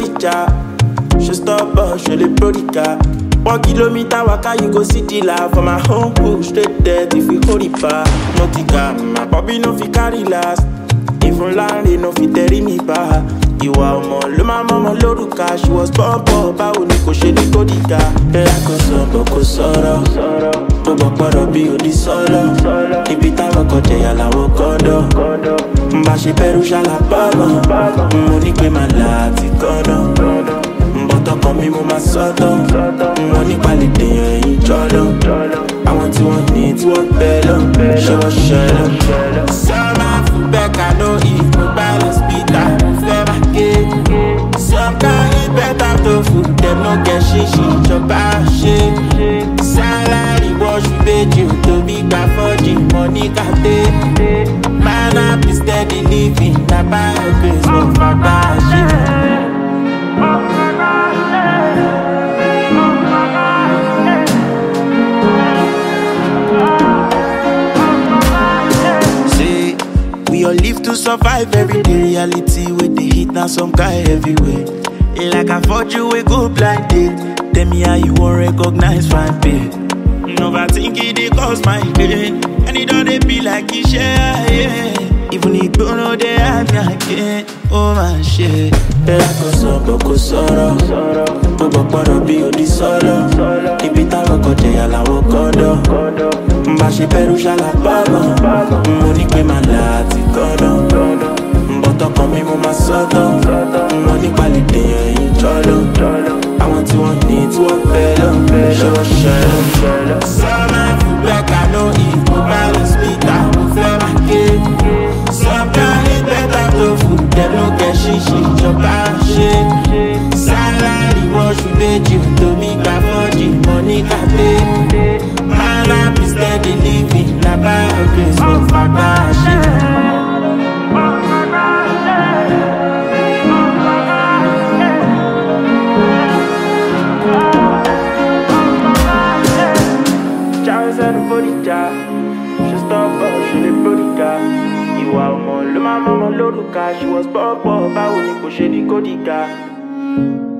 Bodija. She stop us, she the prodigal. 1 kilometer waka, you go see the life for my home cook. Straight dead if we hold it back. Nautica, my bobby no fi carry last. Even land, they no fi carry me back. Ìwà ọmọ ló máa mọ́mọ́ lórúkà. She was bọ́ọ̀bọ̀, báwo ni kò ṣe ní kódìgà. Bẹ́ẹ̀ kò sọ bọ́ kò sọ̀rọ̀. Tó bọ̀ pọ̀rọ̀ bí òdì sọ́lọ̀. Ibi táwọn kọjá yà làwọn kọ́dọ̀. Ń bá ṣe bẹ̀rù ṣàlàbọ̀mọ̀. Mo ní pé màá là á ti kọ́dọ̀. Tọkàn mi mo máa sọ́tọ̀. Wọ́n nípa lè dèyàn ẹ̀yìn jọ́lọ́. Àwọn tí wọ́n ní tí wọ́n bẹ́ lọ. Ṣé wọ́n ṣẹlẹ̀? Sọ́mà fún bẹ́ẹ̀ka ló ìfún balance Peter fẹ́ máa ké. Sọ́kà ìbẹ́ta tó fún dem no get ṣíṣì ìjọba ṣe. Sálárì wọ́ṣù méjì ò tóbi gbà fọ́jì mọ́ ní kàdé. Man up is steady living na bio grace wọ́n fagbá ṣe. We all live to survive every day. Reality with the heat now some guy everywhere. Like I thought you would go blind date. Tell me how you won't recognize fine pay. Overthinking they cause my pain. And it don't they be like it share, yeah. Even if you know they have me again. Oh my shit. Like a summer, go sorrow. Bobo poro bi odi solo. Ibi táwọn kọjá yà làwọn kọ́dọ̀. Mbà ṣe bẹ̀rù ṣàlàbọ̀mọ̀. Mo ní pé màá là á ti kọ́dọ̀. Tọkàn mi mo máa sọ́tọ̀. Wọ́n nípa lè dèyàn ẹ̀yìn jọ́lọ́. Àwọn tí wọ́n ní tí wọ́n fẹ́ lọ. Ṣé wọ́n ṣẹlẹ̀? Sọ́mà fún bẹ́ẹ̀ka ló ìfún balance Peter mo fẹ́ máa ké. Sọ́kà ìbẹ́ta tó fún dem no get ṣíṣì ìjọba ṣe. Sálárì wọ́ṣù méjì ò tóbi gbà fọ́jì mọ́ ní kàdé. Man up is steady living na bio grace mo fagbá ṣe. She stop us, she the prodigal. Ìwà ọmọ ló máa mọ́mọ́ lórúkà. She was bọ́ọ̀bọ̀, báwo ni kò ṣe ní kódìgà.